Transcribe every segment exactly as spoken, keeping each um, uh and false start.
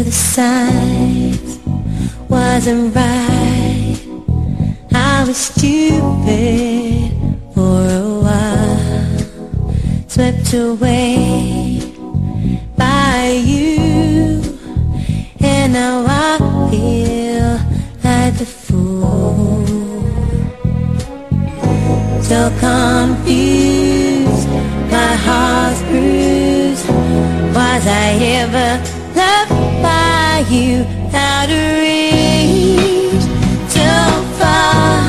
the signs wasn't right. I was stupid for a while, swept away by you, and now I feel like the fool. So confused, my heart's bruised. Was I ever loved by you? Out of reach, so far,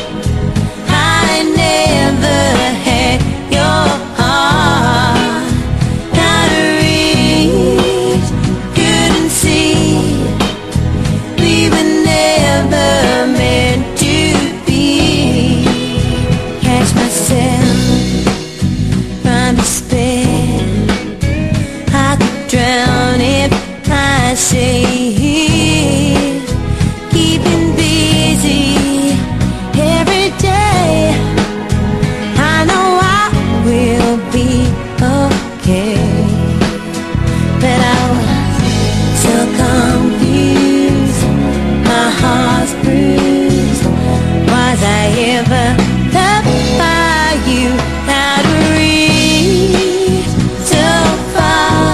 I never had your heart. Out of reach, couldn't see, we were never meant to be. Catch myself from despair, I could drown if I say it. Keeping busy every day, I know I will be okay. But I was so confused, my heart's bruised. Was I ever loved by you? Out of reach, so far,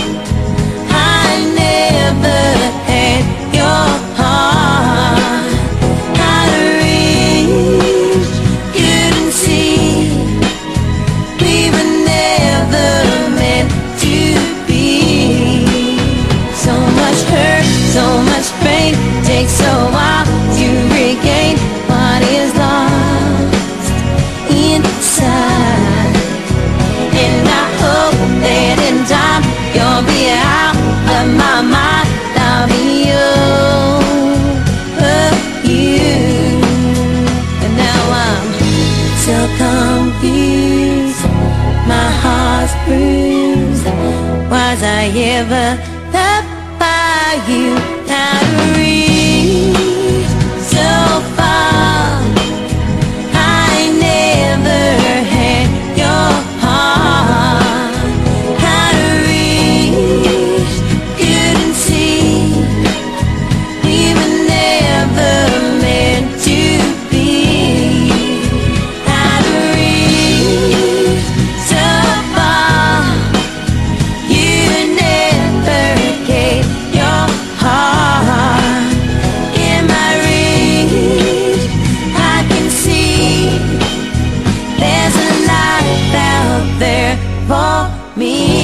I never had your heart. Out of reach, couldn't see, we were never meant to be. So much hurt, so much pain, takes so while to regain what is lost inside. And I hope that in time you'll be out of my mind, I'll be over you. And now I'm so confused, my heart's bruised. Was I ever loved by you? Out of reach, so far, I never had your heart. Out of reach, couldn't see, we were never meant to be. Out of reach, so far, you never gave your heart. In my reach, I can see there's a life out there for me.